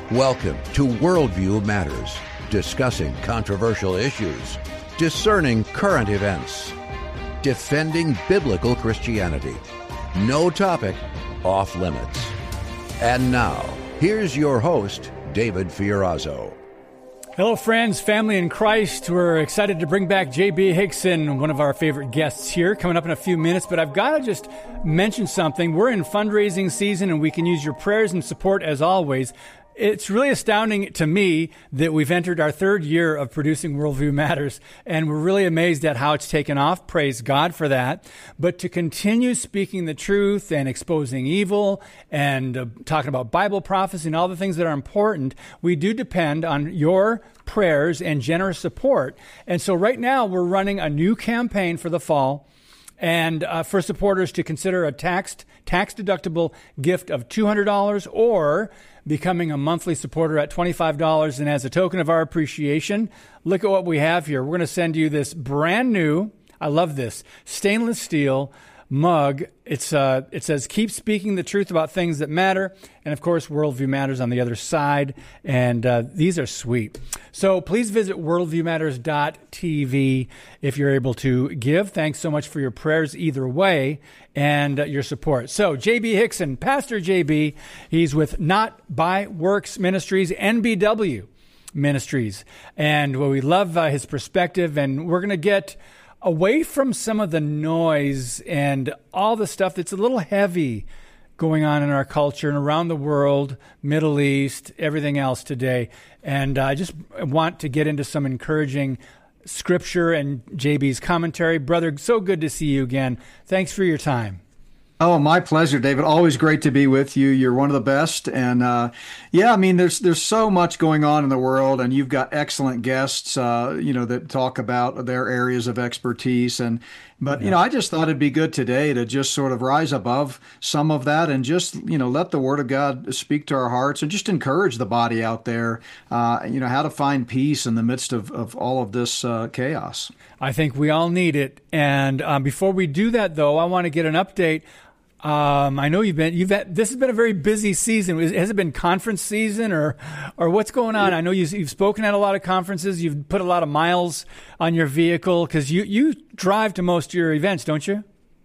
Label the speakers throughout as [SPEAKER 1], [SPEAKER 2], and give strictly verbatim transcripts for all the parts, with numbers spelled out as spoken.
[SPEAKER 1] Welcome to Worldview Matters, discussing controversial issues, discerning current events, defending biblical Christianity. No topic off limits. And now, here's your host, David Fiorazo.
[SPEAKER 2] Hello, friends, family in Christ. We're excited to bring back J B Higson, one of our favorite guests here, coming up in a few minutes. But I've got to just mention something. We're in fundraising season, and we can use your prayers and support as always. It's really astounding to me that we've entered our third year of producing Worldview Matters, and we're really amazed at how it's taken off. Praise God for that. But to continue speaking the truth and exposing evil and uh, talking about Bible prophecy and all the things that are important, we do depend on your prayers and generous support. And so right now we're running a new campaign for the fall, and uh, for supporters to consider a taxed, tax-deductible gift of two hundred dollars or becoming a monthly supporter at twenty-five dollars. And as a token of our appreciation, look at what we have here. We're going to send you this brand new, I love this, stainless steel mug. It's uh, it says, keep speaking the truth about things that matter. And of course, Worldview Matters on the other side. And uh, these are sweet. So please visit worldview matters dot t v if you're able to give. Thanks so much for your prayers either way and uh, your support. So J B Higson, Pastor J B, he's with Not by Works Ministries, N B W Ministries. And well, we love uh, his perspective, and we're going to get away from some of the noise and all the stuff that's a little heavy going on in our culture and around the world, Middle East, everything else today. And I just want to get into some encouraging scripture and J B's commentary. Brother, so good to see you again. Thanks for your time.
[SPEAKER 3] Oh, my pleasure, David. Always great to be with you. You're one of the best. And uh, yeah, I mean, there's there's so much going on in the world, and you've got excellent guests, uh, you know, that talk about their areas of expertise. And but, yeah. you know, I just thought it'd be good today to just sort of rise above some of that and just, you know, let the Word of God speak to our hearts and just encourage the body out there, uh, you know, how to find peace in the midst of, of all of this uh, chaos.
[SPEAKER 2] I think we all need it. And um, before we do that, though, I want to get an update. Um, I know you've been, you've had, this has been a very busy season. Has it been conference season or, or what's going on? I know you've, you've spoken at a lot of conferences. You've put a lot of miles on your vehicle because you, you drive to most of your events, don't you?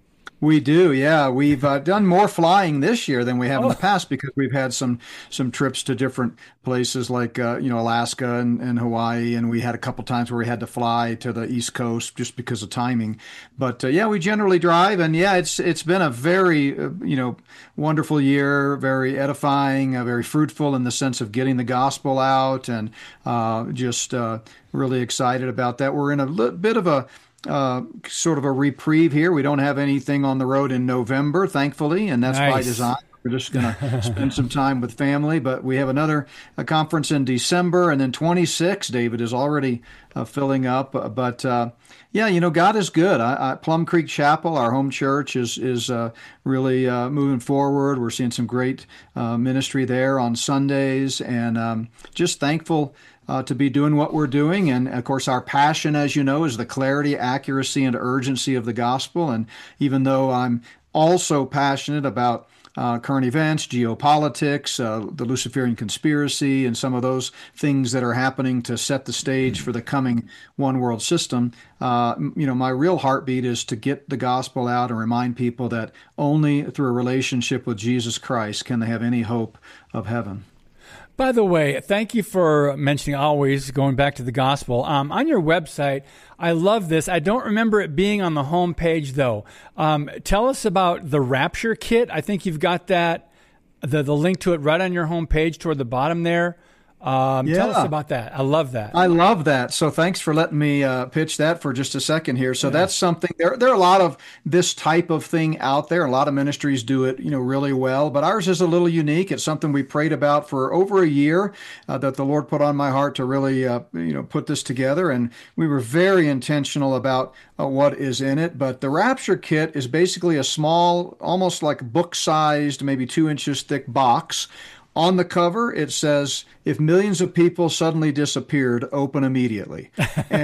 [SPEAKER 3] We do, yeah. We've uh, done more flying this year than we have
[SPEAKER 2] oh.
[SPEAKER 3] in the past because we've had some some trips to different places like uh, you know Alaska and, and Hawaii, and we had a couple times where we had to fly to the East Coast just because of timing. But uh, yeah, we generally drive, and yeah, it's it's been a very uh, you know wonderful year, very edifying, uh, very fruitful in the sense of getting the gospel out, and uh, just uh, really excited about that. We're in a li- bit of a Uh, sort of a reprieve here. We don't have anything on the road in November, thankfully, and that's
[SPEAKER 2] nice.
[SPEAKER 3] by design. We're just going to spend some time with family, but we have another a conference in December, and then twenty-six, David, is already uh, filling up. Uh, but uh, yeah, you know, God is good. I, I, Plum Creek Chapel, our home church, is is uh, really uh, moving forward. We're seeing some great uh, ministry there on Sundays, and um, just thankful Uh, to be doing what we're doing. And of course, our passion, as you know, is the clarity, accuracy, and urgency of the gospel. And even though I'm also passionate about uh, current events, geopolitics, uh, the Luciferian conspiracy, and some of those things that are happening to set the stage for the coming one world system, uh, you know, my real heartbeat is to get the gospel out and remind people that only through a relationship with Jesus Christ can they have any hope of heaven.
[SPEAKER 2] By the way, thank you for mentioning always going back to the gospel. Um, on your website, I love this. I don't remember it being on the home page, though. Um, tell us about the Rapture Kit. I think you've got that, the, the link to it right on your home page toward the bottom there. Um,
[SPEAKER 3] yeah.
[SPEAKER 2] Tell us about that. I love that.
[SPEAKER 3] I love that. So thanks for letting me uh, pitch that for just a second here. So yeah. that's something, there, there are a lot of this type of thing out there. A lot of ministries do it, you know, really well, but ours is a little unique. It's something we prayed about for over a year uh, that the Lord put on my heart to really, uh, you know, put this together. And we were very intentional about uh, what is in it. But the Rapture Kit is basically a small, almost like book-sized, maybe two inches thick box. On the cover, it says, if millions of people suddenly disappeared, open immediately. And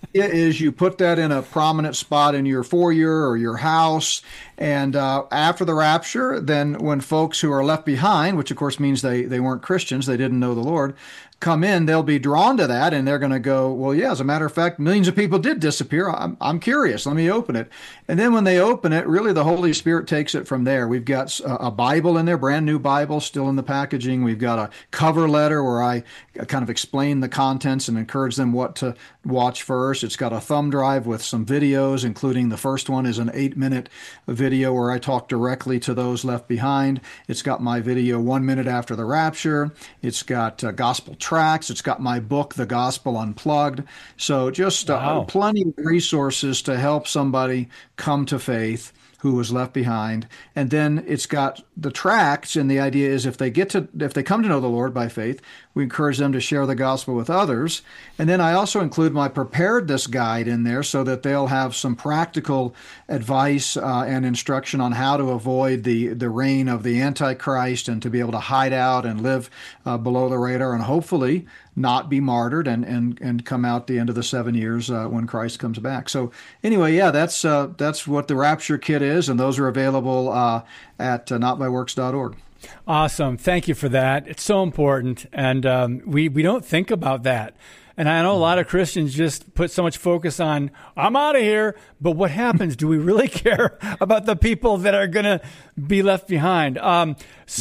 [SPEAKER 3] idea is you put that in a prominent spot in your foyer or your house, and uh, after the rapture, then when folks who are left behind, which of course means they, they weren't Christians, they didn't know the Lord, come in, they'll be drawn to that, and they're going to go, well, yeah, as a matter of fact, millions of people did disappear. I'm, I'm curious. Let me open it. And then when they open it, really the Holy Spirit takes it from there. We've got a, a Bible in there, brand new Bible, still in the packaging. We've got a cover letter where I kind of explain the contents and encourage them what to watch first. It's got a thumb drive with some videos, including the first one is an eight-minute video where I talk directly to those left behind. It's got my video one minute after the rapture. It's got uh, gospel tracts. It's got my book, The Gospel Unplugged. So just uh,
[SPEAKER 2] Wow.
[SPEAKER 3] plenty of resources to help somebody come to faith who was left behind. And then it's got the tracts, and the idea is if they get to, if they come to know the Lord by faith, we encourage them to share the gospel with others. And then I also include my preparedness guide in there so that they'll have some practical advice uh, and instruction on how to avoid the, the reign of the Antichrist and to be able to hide out and live uh, below the radar and hopefully not be martyred and, and, and come out the end of the seven years uh, when Christ comes back. So anyway, yeah, that's uh, that's what the Rapture Kit is, and those are available uh, at uh, not by works dot org.
[SPEAKER 2] Awesome. Thank you for that. It's so important. And um, we, we don't think about that. And I know a lot of Christians just put so much focus on, I'm out of here. But what happens? Do we really care about the people that are going to be left behind? Um,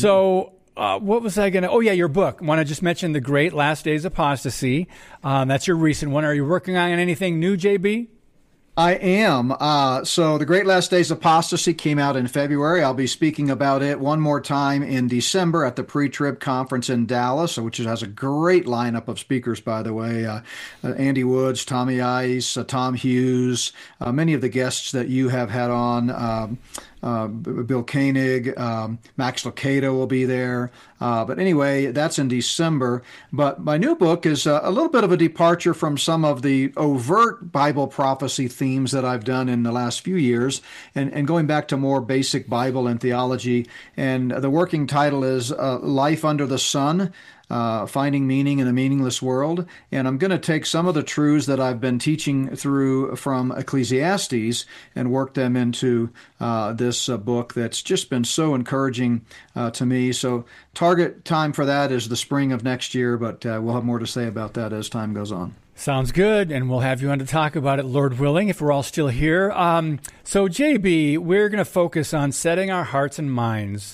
[SPEAKER 2] so uh, what was I going to? Oh, yeah, your book. I want to just mention The Great Last Days Apostasy. Um, that's your recent one. Are you working on anything new, J B?
[SPEAKER 3] I am. Uh, so The Great Last Days Apostasy came out in February. I'll be speaking about it one more time in December at the Pre-Trib Conference in Dallas, which has a great lineup of speakers, by the way. Uh, uh, Andy Woods, Tommy Ice, uh, Tom Hughes, uh, many of the guests that you have had on. Um, Uh, Bill Koenig, um, Max Lucado will be there. Uh, but anyway, that's in December. But my new book is uh, a little bit of a departure from some of the overt Bible prophecy themes that I've done in the last few years, and, and going back to more basic Bible and theology. And the working title is uh, Life Under the Sun. Uh, finding meaning in a meaningless world. And I'm going to take some of the truths that I've been teaching through from Ecclesiastes and work them into uh, this uh, book that's just been so encouraging uh, to me. So target time for that is the spring of next year, but uh, we'll have more to say about that as time goes on.
[SPEAKER 2] Sounds good, and we'll have you on to talk about it, Lord willing, if we're all still here. Um, so, J B, we're going to focus on setting our hearts and minds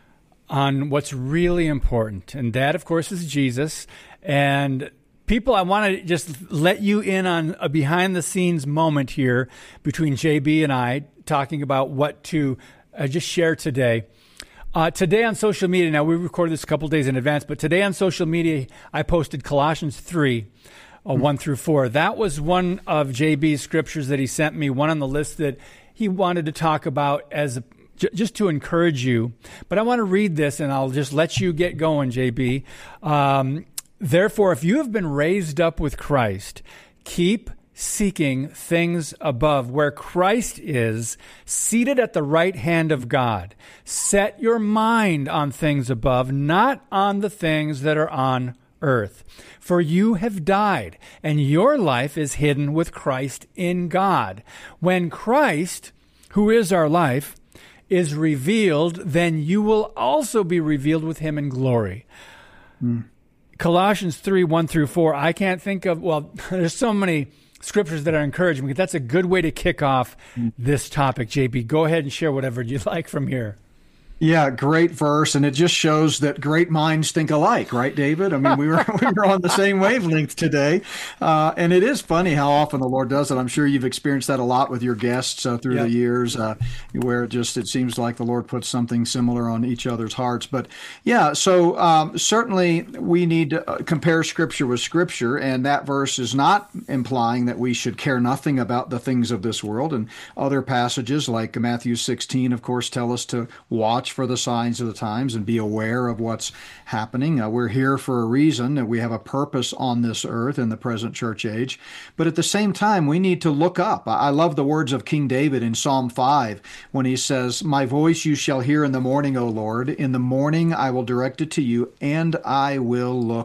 [SPEAKER 2] on what's really important. And that, of course, is Jesus. And people, I want to just let you in on a behind-the-scenes moment here between J B and I, talking about what to uh, just share today. Uh, today on social media, now we recorded this a couple days in advance, but today on social media, I posted Colossians three, uh, one through four. That was one of J B's scriptures that he sent me, one on the list that he wanted to talk about as a just to encourage you. But I want to read this, and I'll just let you get going, J B. Um, Therefore, if you have been raised up with Christ, keep seeking things above, where Christ is, seated at the right hand of God. Set your mind on things above, not on the things that are on earth. For you have died, and your life is hidden with Christ in God. When Christ, who is our life, is revealed, then you will also be revealed with him in glory. Mm. Colossians three, one through four, I can't think of, well, there's so many scriptures that are encouraging me. That's a good way to kick off mm. this topic, J B. Go ahead and share whatever you'd like from here.
[SPEAKER 3] Yeah, great verse, and it just shows that great minds think alike, right, David? I mean, we were we were on the same wavelength today, uh, and it is funny how often the Lord does it. I'm sure you've experienced that a lot with your guests uh, through yep. the years, uh, where it just it seems like the Lord puts something similar on each other's hearts. But yeah, so um, certainly we need to compare Scripture with Scripture, and that verse is not implying that we should care nothing about the things of this world. And other passages like Matthew sixteen, of course, tell us to watch for the signs of the times and be aware of what's happening. Uh, we're here for a reason, and we have a purpose on this earth in the present church age. But at the same time, we need to look up. I love the words of King David in Psalm five when he says, "My voice you shall hear in the morning, O Lord. In the morning I will direct it to you, and I will look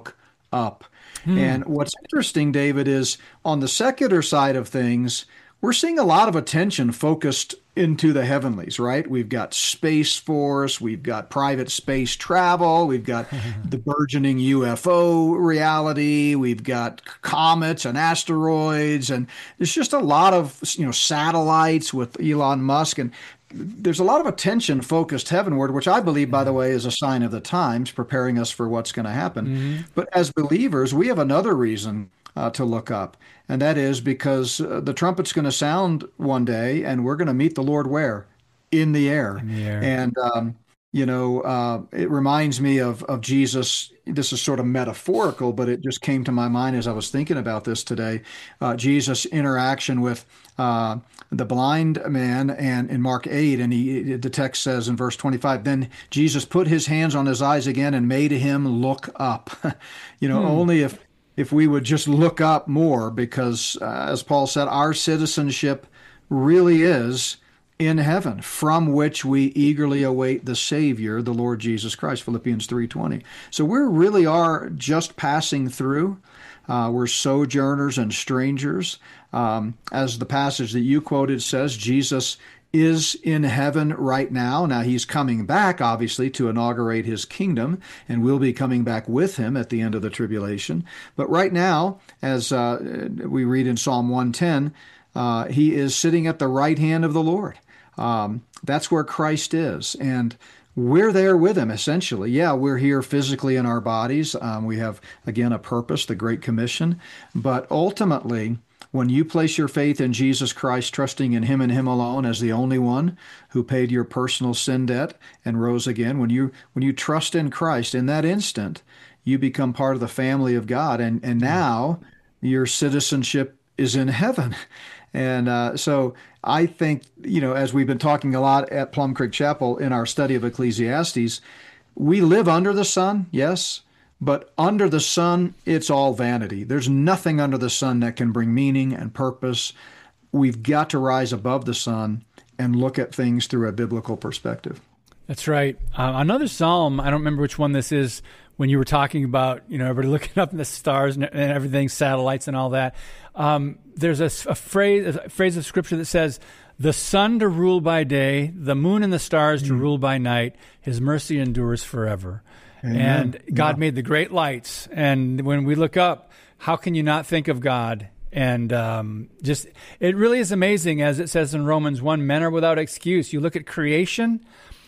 [SPEAKER 3] up. Hmm. And what's interesting, David, is on the secular side of things, we're seeing a lot of attention focused into the heavenlies, right? We've got Space Force, we've got private space travel, we've got the burgeoning U F O reality, we've got comets and asteroids, and there's just a lot of, you know, satellites with Elon Musk, and there's a lot of attention focused heavenward, which I believe, by the way, is a sign of the times, preparing us for what's going to happen. Mm-hmm. But as believers, we have another reason uh, to look up, and that is because uh, the trumpet's going to sound one day, and we're going to meet the Lord where? In the air.
[SPEAKER 2] In the air.
[SPEAKER 3] And, um, you know, uh, it reminds me of, of Jesus. This is sort of metaphorical, but it just came to my mind as I was thinking about this today. Uh, Jesus' interaction with uh, the blind man, and in Mark eight, and he, the text says in verse twenty-five, then Jesus put his hands on his eyes again and made him look up. you know, hmm. only if if we would just look up more, because uh, as Paul said, our citizenship really is in heaven, from which we eagerly await the Savior, the Lord Jesus Christ, Philippians three twenty. So we really are just passing through. Uh, we're sojourners and strangers. Um, as the passage that you quoted says, Jesus is in heaven right now. Now, he's coming back, obviously, to inaugurate his kingdom, and we'll be coming back with him at the end of the tribulation. But right now, as uh, we read in Psalm one ten, uh, he is sitting at the right hand of the Lord. Um, that's where Christ is. And we're there with him, essentially. Yeah, we're here physically in our bodies. Um, we have, again, a purpose, the Great Commission. But ultimately, when you place your faith in Jesus Christ, trusting in him and him alone as the only one who paid your personal sin debt and rose again, when you when you trust in Christ, in that instant, you become part of the family of God. And, and now your citizenship is in heaven. And uh, so I think, you know, as we've been talking a lot at Plum Creek Chapel in our study of Ecclesiastes, we live under the sun, yes, but under the sun, it's all vanity. There's nothing under the sun that can bring meaning and purpose. We've got to rise above the sun and look at things through a biblical perspective.
[SPEAKER 2] That's right. Uh, another psalm, I don't remember which one this is, when you were talking about, you know, everybody looking up in the stars and, and everything, satellites and all that. Um, there's a, a phrase, a phrase of scripture that says, the sun to rule by day, the moon and the stars mm. to rule by night, his mercy endures forever. Amen. And God yeah. made the great lights. And when we look up, how can you not think of God? And um, just, it really is amazing, as it says in Romans one, men are without excuse. You look at creation.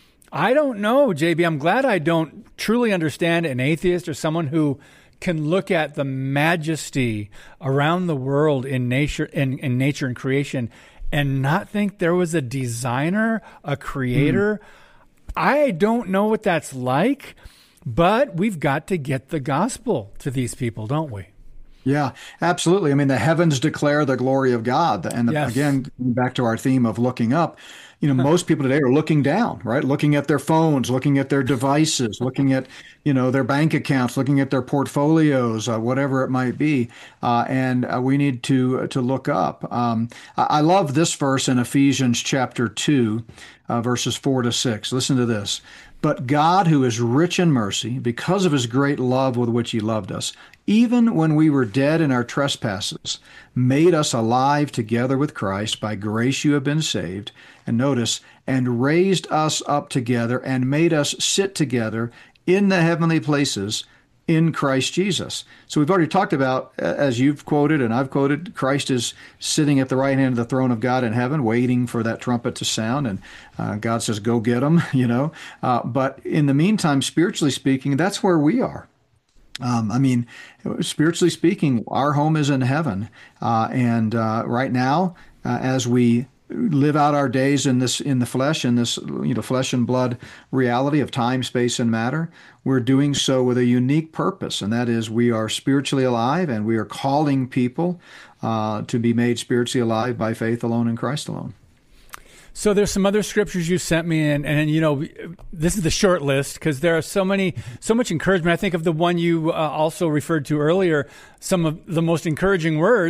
[SPEAKER 2] I don't know, J B. I'm glad I don't truly understand an atheist or someone who can look at the majesty around the world in nature, in, in nature and creation, and not think there was a designer, a creator. Mm. I don't know what that's like, but we've got to get the gospel to these people, don't we?
[SPEAKER 3] Yeah, absolutely. I mean, the heavens declare the glory of God. And
[SPEAKER 2] yes.
[SPEAKER 3] again, back to our theme of looking up, you know, most people today are looking down, right? Looking at their phones, looking at their devices, looking at, you know, their bank accounts, looking at their portfolios, uh, whatever it might be. Uh, and uh, we need to uh, to look up. Um, I, I love this verse in Ephesians chapter two, uh, verses four to six. Listen to this. But God, who is rich in mercy, because of his great love with which he loved us, even when we were dead in our trespasses, made us alive together with Christ. By grace you have been saved. And notice, and raised us up together and made us sit together in the heavenly places in Christ Jesus. So we've already talked about, as you've quoted and I've quoted, Christ is sitting at the right hand of the throne of God in heaven, waiting for that trumpet to sound. And uh, God says, go get him, you know. Uh, but in the meantime, spiritually speaking, that's where we are. Um, I mean, spiritually speaking, our home is in heaven. Uh, and uh, right now, uh, as we live out our days in this, in the flesh, in this, you know, flesh and blood reality of time, space, and matter, we're doing so with a unique purpose, and that is we are spiritually alive, and we are calling people uh, to be made spiritually alive by faith alone in Christ alone.
[SPEAKER 2] So there's some other scriptures you sent me, and, and you know, this is the short list because there are so many, so much encouragement. I think of the one you uh, also referred to earlier. Some of the most encouraging words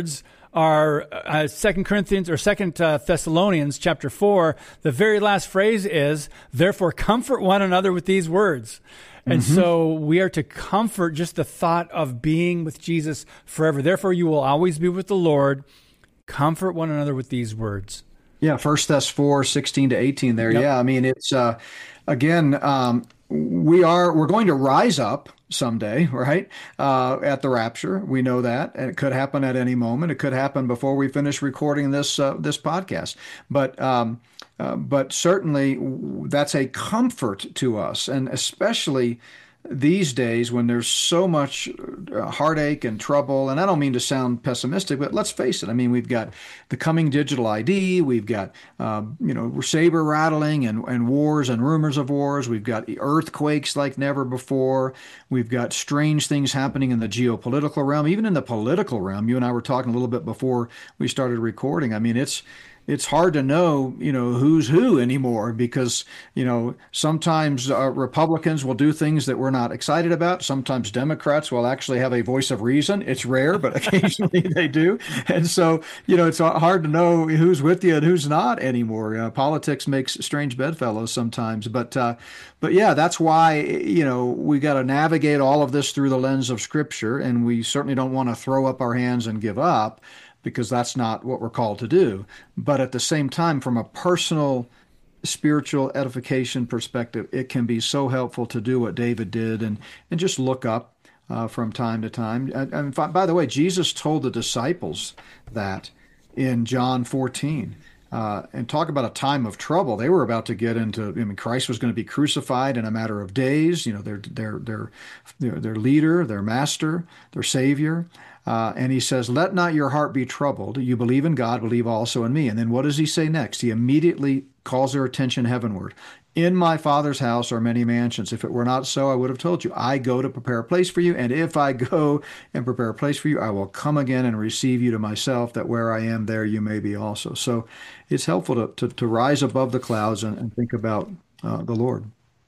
[SPEAKER 2] our uh, Second Corinthians or Second uh, Thessalonians chapter four, the very last phrase is, therefore comfort one another with these words. And mm-hmm. so we are to comfort just the thought of being with Jesus forever. Therefore you will always be with the Lord. Comfort one another with these words. Yeah,
[SPEAKER 3] First Thess four, sixteen to eighteen there. Yep. Yeah, I mean, it's, uh, again, um, we are, we're going to rise up someday, right? Uh, at the rapture. We know that. And it could happen at any moment. It could happen before we finish recording this, uh, this podcast. But, um, uh, but certainly that's a comfort to us. And especially these days when there's so much heartache and trouble, and I don't mean to sound pessimistic, but let's face it. I mean, we've got the coming digital I D, we've got, uh, you know, saber rattling and, and wars and rumors of wars. We've got earthquakes like never before. We've got strange things happening in the geopolitical realm, even in the political realm. You and I were talking a little bit before we started recording. I mean, it's, It's hard to know, you know, who's who anymore because, you know, sometimes uh, Republicans will do things that we're not excited about. Sometimes Democrats will actually have a voice of reason. It's rare, but occasionally they do. And so, you know, it's hard to know who's with you and who's not anymore. Uh, politics makes strange bedfellows sometimes. But, uh, but yeah, that's why, you know, we got to navigate all of this through the lens of Scripture. And we certainly don't want to throw up our hands and give up, because that's not what we're called to do. But at the same time, from a personal spiritual edification perspective, it can be so helpful to do what David did and, and just look up uh, from time to time. And, and by the way, Jesus told the disciples that in John fourteen. Uh, and talk about a time of trouble. They were about to get into, I mean, Christ was going to be crucified in a matter of days. You know, their, their, their, their, their leader, their master, their savior. Uh, and he says, let not your heart be troubled. You believe in God, believe also in me. And then what does he say next? He immediately calls their attention heavenward. In my Father's house are many mansions. If it were not so, I would have told you. I go to prepare a place for you. And if I go and prepare a place for you, I will come again and receive you to myself, that where I am, there you may be also. So it's helpful to, to, to rise above the clouds and, and think about uh, the Lord.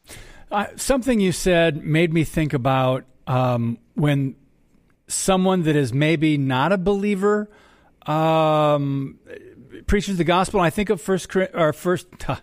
[SPEAKER 2] Uh, something you said made me think about um, when someone that is maybe not a believer um, preaches the gospel. And I think of first or first. Uh,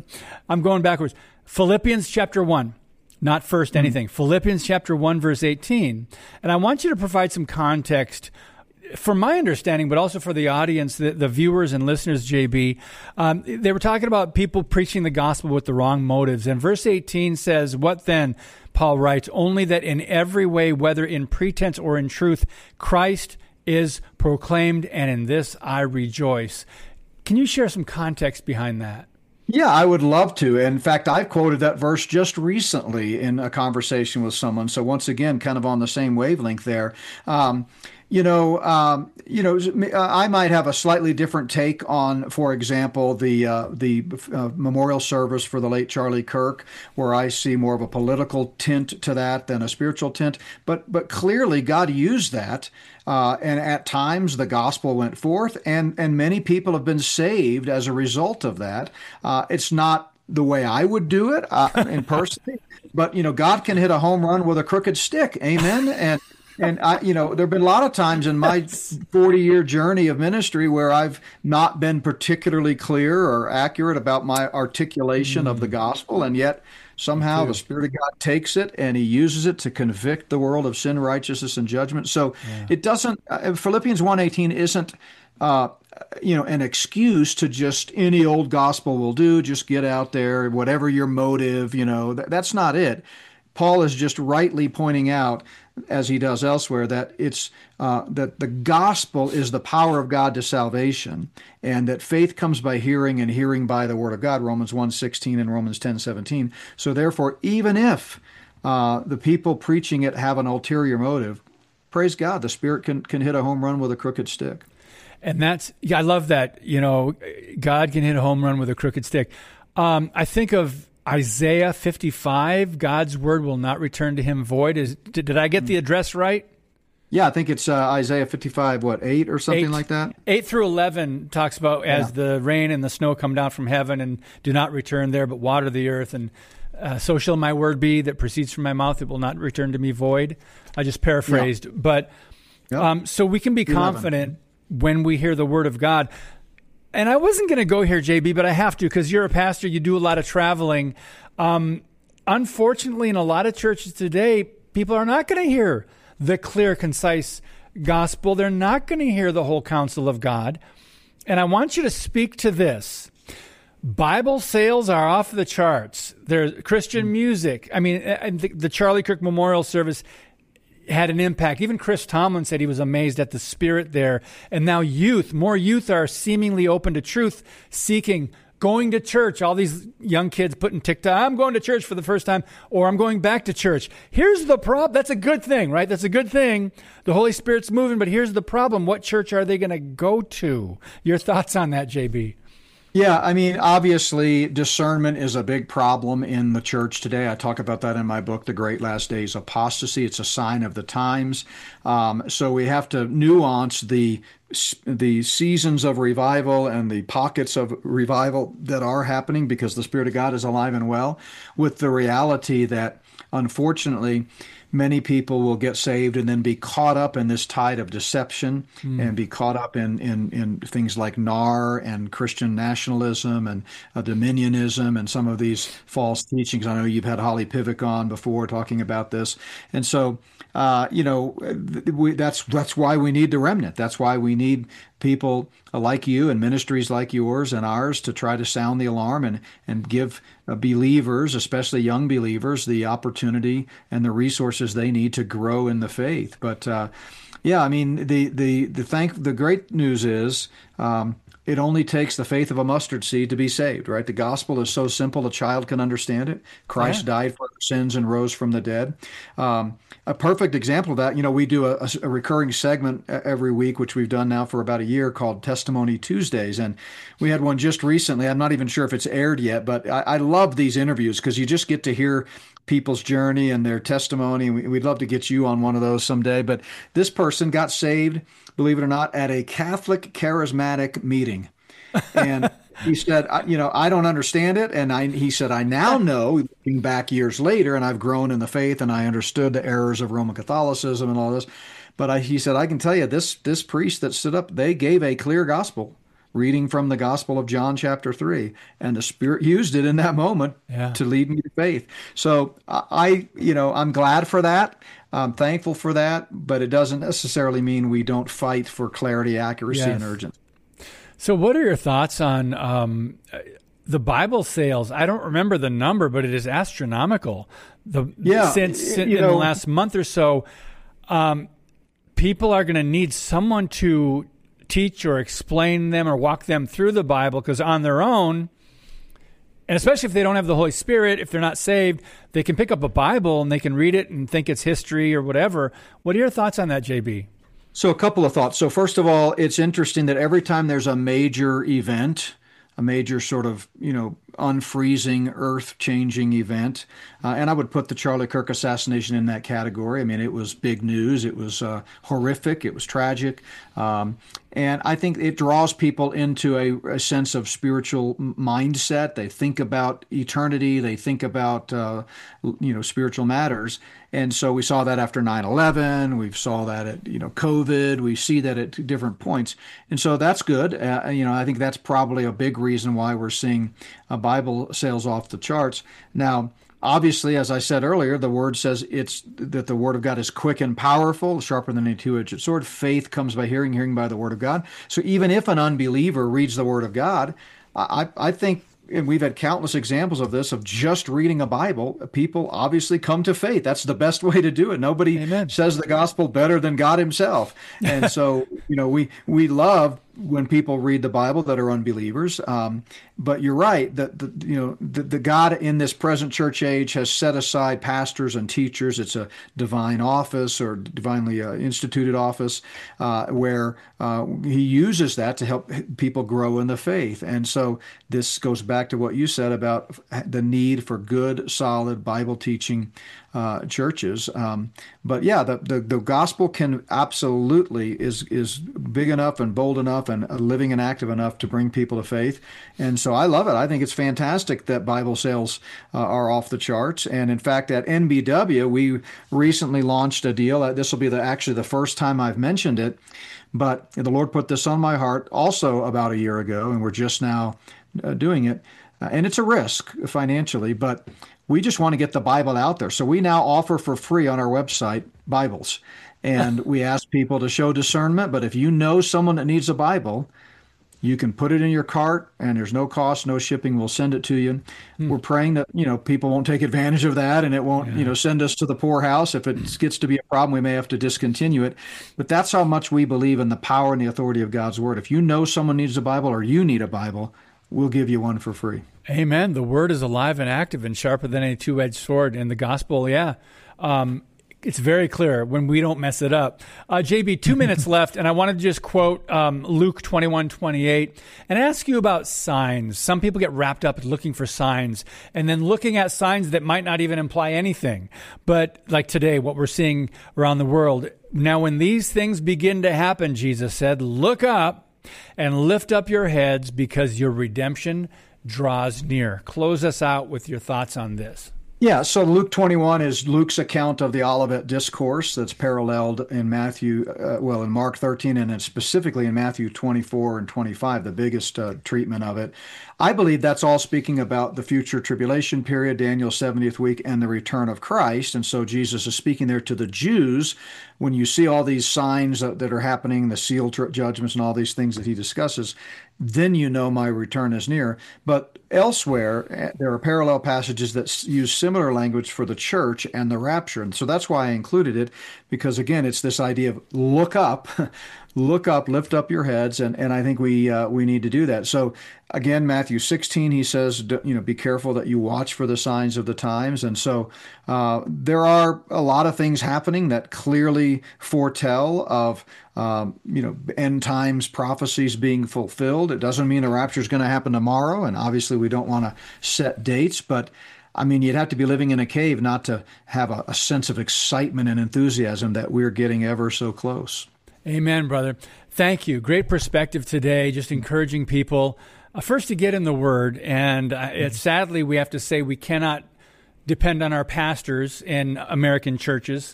[SPEAKER 2] I'm going backwards. Philippians chapter one, not first anything. Mm-hmm. Philippians chapter one, verse eighteen. And I want you to provide some context for my understanding, but also for the audience, the, the viewers and listeners, J B. Um, they were talking about people preaching the gospel with the wrong motives. And verse eighteen says, what then? Paul writes, only that in every way, whether in pretense or in truth, Christ is proclaimed, and in this I rejoice. Can you share some context behind that?
[SPEAKER 3] Yeah, I would love to. In fact, I've quoted that verse just recently in a conversation with someone. So once again, kind of on the same wavelength there. Um, you know, um, you know, I might have a slightly different take on, for example, the uh, the uh, memorial service for the late Charlie Kirk, where I see more of a political tint to that than a spiritual tint. But but clearly, God used that. Uh, and at times the gospel went forth, and, and many people have been saved as a result of that. Uh, it's not the way I would do it uh, in person, but, you know, God can hit a home run with a crooked stick. Amen. And And I, you know, there have been a lot of times in my forty-year journey of ministry where I've not been particularly clear or accurate about my articulation mm. of the gospel, and yet somehow the Spirit of God takes it and He uses it to convict the world of sin, righteousness, and judgment. So yeah. it doesn't. Uh, Philippians one eighteen isn't, uh, you know, an excuse to just any old gospel will do. Just get out there, whatever your motive. You know, th- that's not it. Paul is just rightly pointing out, as he does elsewhere, that it's uh, that the gospel is the power of God to salvation, and that faith comes by hearing, and hearing by the word of God, Romans one sixteen and Romans ten seventeen. So therefore, even if uh, the people preaching it have an ulterior motive, praise God, the Spirit can, can hit a home run with a crooked stick.
[SPEAKER 2] And that's, yeah, I love that, you know, God can hit a home run with a crooked stick. Um, I think of Isaiah fifty-five, God's word will not return to him void. Is Did, did I get the address right?
[SPEAKER 3] Yeah, I think it's uh, Isaiah fifty-five, what, eight or something
[SPEAKER 2] eight,
[SPEAKER 3] like that?
[SPEAKER 2] eight through eleven talks about as yeah. the rain and the snow come down from heaven and do not return there, but water the earth. And uh, so shall my word be that proceeds from my mouth. It will not return to me void. I just paraphrased. Yeah. But yep. um, so we can be confident when we hear the Word of God. And I wasn't going to go here, J B, but I have to because you're a pastor. You do a lot of traveling. Um, unfortunately, in a lot of churches today, people are not going to hear the clear, concise gospel. They're not going to hear the whole counsel of God. And I want you to speak to this. Bible sales are off the charts. There's Christian music. I mean, I think the Charlie Kirk Memorial Service had an impact. Even Chris Tomlin said he was amazed at the spirit there. And now youth, more youth are seemingly open to truth, seeking, going to church. All these young kids putting TikTok, I'm going to church for the first time, or I'm going back to church. Here's the problem. That's a good thing, right? That's a good thing. The Holy Spirit's moving, but here's the problem. What church are they going to go to? Your thoughts on that, J B?
[SPEAKER 3] Yeah, I mean, obviously, discernment is a big problem in the church today. I talk about that in my book, The Great Last Days Apostasy. It's a sign of the times. Um, so we have to nuance the the seasons of revival and the pockets of revival that are happening because the Spirit of God is alive and well with the reality that, unfortunately, many people will get saved and then be caught up in this tide of deception mm. and be caught up in, in, in things like N A R and Christian nationalism and uh, dominionism and some of these false teachings. I know you've had Holly Pivec on before talking about this. And so, uh, you know, we, that's that's why we need the remnant. That's why we need people like you and ministries like yours and ours to try to sound the alarm and, and give uh, believers, especially young believers, the opportunity and the resources they need to grow in the faith. But uh, yeah, I mean, the the the thank the great news is um, it only takes the faith of a mustard seed to be saved, right? The gospel is so simple a child can understand it. Christ yeah. died for our sins and rose from the dead. Um, a perfect example of that, you know, we do a, a recurring segment every week, which we've done now for about a year, called Testimony Tuesdays. And we had one just recently. I'm not even sure if it's aired yet, but I, I love these interviews because you just get to hear people's journey and their testimony. We'd love to get you on one of those someday. But this person got saved, believe it or not, at a Catholic charismatic meeting. And he said, you know, I don't understand it. And I, he said, I now know, looking back years later, and I've grown in the faith and I understood the errors of Roman Catholicism and all this. But I, he said, I can tell you this, this priest that stood up, they gave a clear gospel, reading from the Gospel of John chapter three, and the Spirit used it in that moment yeah. to lead me to faith. So I, you know, I'm glad for that. I'm thankful for that, but it doesn't necessarily mean we don't fight for clarity, accuracy, yes. and urgency.
[SPEAKER 2] So what are your thoughts on um, the Bible sales? I don't remember the number, but it is astronomical. The
[SPEAKER 3] yeah,
[SPEAKER 2] since, since in
[SPEAKER 3] know,
[SPEAKER 2] the last month or so, um, people are going to need someone to teach or explain them or walk them through the Bible, because on their own, and especially if they don't have the Holy Spirit, if they're not saved, they can pick up a Bible and they can read it and think it's history or whatever. What are your thoughts on that, J B?
[SPEAKER 3] So a couple of thoughts. So first of all, it's interesting that every time there's a major event, a major sort of, you know, unfreezing, earth-changing event. Uh, and I would put the Charlie Kirk assassination in that category. I mean, it was big news. It was uh, horrific. It was tragic. Um, and I think it draws people into a, a sense of spiritual mindset. They think about eternity. They think about, uh, you know, spiritual matters. And so we saw that after nine eleven. We saw that at, you know, COVID. We see that at different points. And so that's good. Uh, you know, I think that's probably a big reason why we're seeing uh, Bible sales off the charts. Now, obviously, as I said earlier, the word says it's that the word of God is quick and powerful, sharper than a two-edged sword. Faith comes by hearing, hearing by the word of God. So even if an unbeliever reads the word of God, I, I think, and we've had countless examples of this, of just reading a Bible, people obviously come to faith. That's the best way to do it. Nobody Amen. Says the gospel better than God himself. And so, you know, we, we love when people read the Bible that are unbelievers. Um, but you're right that the, you know the, the God in this present church age has set aside pastors and teachers. It's a divine office or divinely uh, instituted office uh, where uh, he uses that to help people grow in the faith. And so this goes back to what you said about the need for good, solid Bible teaching uh, churches. Um, but yeah, the, the the gospel can absolutely is is big enough and bold enough and living and active enough to bring people to faith. And so I love it. I think it's fantastic that Bible sales uh, are off the charts. And in fact, at N B W, we recently launched a deal. Uh, this will be the actually the first time I've mentioned it. But the Lord put this on my heart also about a year ago, and we're just now uh, doing it. Uh, and it's a risk financially, but we just want to get the Bible out there. So we now offer for free on our website Bibles. And we ask people to show discernment. But if you know someone that needs a Bible, you can put it in your cart, and there's no cost, no shipping. We'll send it to you. Hmm. We're praying that, you know, people won't take advantage of that, and it won't, yeah. you know, send us to the poorhouse. If it gets to be a problem, we may have to discontinue it. But that's how much we believe in the power and the authority of God's Word. If you know someone needs a Bible or you need a Bible, we'll give you one for free.
[SPEAKER 2] Amen. The Word is alive and active and sharper than a two-edged sword. And the gospel, yeah, um, it's very clear when we don't mess it up. Uh, J B, two minutes left, and I want to just quote um, Luke twenty-one twenty-eight and ask you about signs. Some people get wrapped up in looking for signs and then looking at signs that might not even imply anything. But like today, what we're seeing around the world. Now, when these things begin to happen, Jesus said, look up and lift up your heads because your redemption draws near. Close us out with your thoughts on this.
[SPEAKER 3] Yeah, so Luke twenty-one is Luke's account of the Olivet Discourse that's paralleled in Matthew, uh, well, in Mark thirteen, and then specifically in Matthew twenty-four and twenty-five, the biggest uh, treatment of it. I believe that's all speaking about the future tribulation period, Daniel's seventieth week, and the return of Christ. And so Jesus is speaking there to the Jews. When you see all these signs that, that are happening, the seal tr- judgments and all these things that he discusses, then you know my return is near. But elsewhere, there are parallel passages that use similar language for the church and the rapture. And so that's why I included it, because, again, it's this idea of look up, look up, lift up your heads, and, and I think we uh, we need to do that. So, again, Matthew sixteen, he says, you know, be careful that you watch for the signs of the times. And so uh, there are a lot of things happening that clearly foretell of Um, you know, end times prophecies being fulfilled. It doesn't mean the rapture is going to happen tomorrow, and obviously we don't want to set dates, but I mean, you'd have to be living in a cave not to have a, a sense of excitement and enthusiasm that we're getting ever so close.
[SPEAKER 2] Amen, brother. Thank you. Great perspective today, just encouraging people uh, first to get in the Word, and uh, it's, sadly we have to say we cannot depend on our pastors in American churches.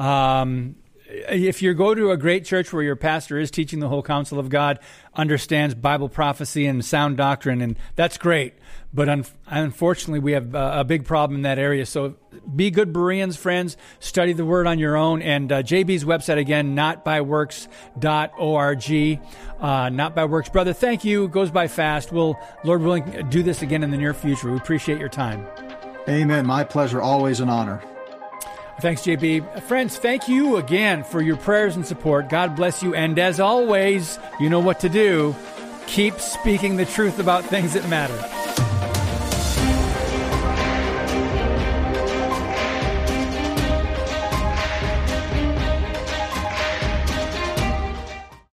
[SPEAKER 2] Um If you go to a great church where your pastor is teaching the whole counsel of God, understands Bible prophecy and sound doctrine, and that's great. But un- unfortunately, we have uh, a big problem in that area. So be good Bereans, friends. Study the Word on your own. And uh, J B's website, again, not by works dot org. Uh, Not By Works. Brother, thank you. It goes by fast. We'll, Lord willing, do this again in the near future. We appreciate your time.
[SPEAKER 3] Amen. My pleasure. Always an honor.
[SPEAKER 2] Thanks, J B. Friends, thank you again for your prayers and support. God bless you. And as always, you know what to do. Keep speaking the truth about things that matter.